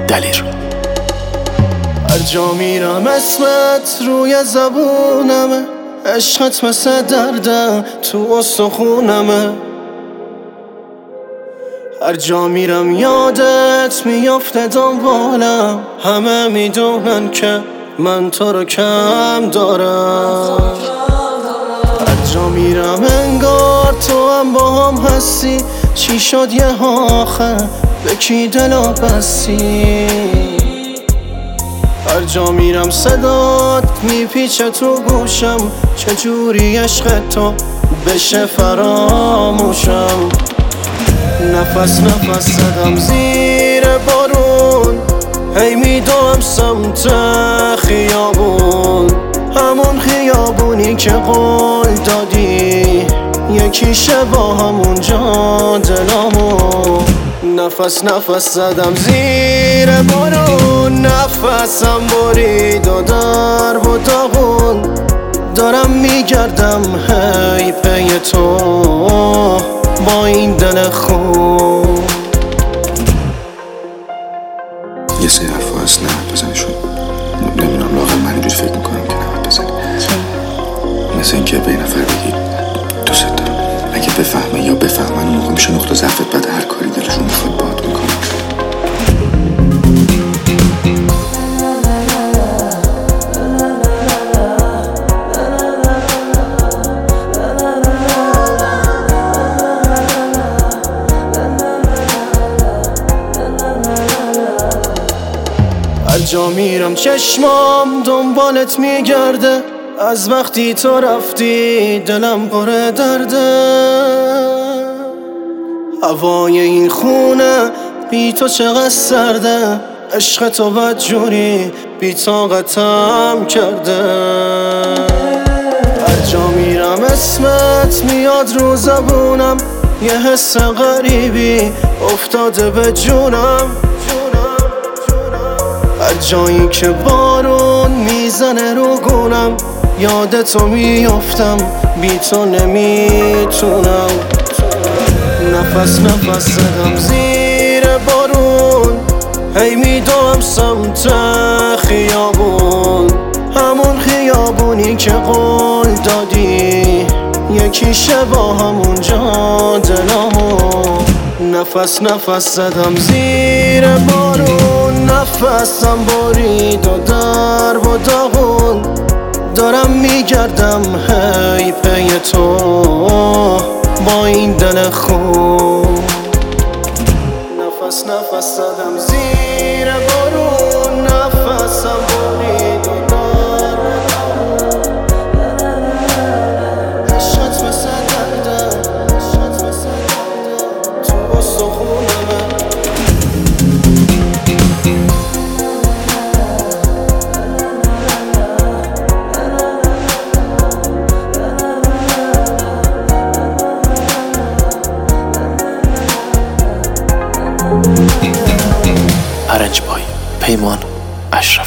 دلیر. هر جا میرم اسمت روی زبونمه، عشقت مثل دردم تو استخونمه. هر جا میرم یادت میافته دنبالم، همه میدونن که من تو رو کم دارم. هر جا میرم انگار تو هم با هم هستی، چی شد یه آخر به کی دلو بستی؟ هر جا میرم صدات میپیچه تو گوشم، چجوری عشق تو بشه فراموشم. نفس نفس زدم زیر بارون، هی میدوم سمت خیابون، همون خیابونی که قول دادی یکیشه با همونجا دلامون. نفس نفس زدم زیر بارون، نفسم برید و در و داغون، دارم میگردم هی پی تو با این دل خون. یه سری حرفا هست نباید بزنیشون. نمیدونم لااقل من اینجوری فکر میکنم که نباید بزنی. مثل اینکه به یه نفر بگی دوست دارم، اگه بفهمه یا بفهمن اون موقع میشه نقطه ضعفت، بعد هر کاری دلشون میخواد باهات میکنن. هر جا میرم چشمام دنبالت میگرده، از وقتی تو رفتی دلم پر درده. هوای این خونه بی تو چقدر سرده، عشق تو بدجوری بی طاقتم کرده. هر جا میرم اسمت میاد رو زبونم، یه حس غریبی افتاده به جونم. هر جایی که بارون میزنه رو گونم، یادتو میافتم بی تو نمیتونم. نفس نفس زدم زیر بارون، هی میدوم سمت خیابون، همون خیابونی که قول دادی یکیشه با همونجا دلامون. نفس نفس زدم زیر بارون، نفسم برید و در و داغون، دارم میگردم هی پی تو با این دل خون. نفس نفس زدم زیر بارون، نفسم برید و در و داغون، عشقت مثل دردم تو استخونمه. ارنج بای پیمان اشرف.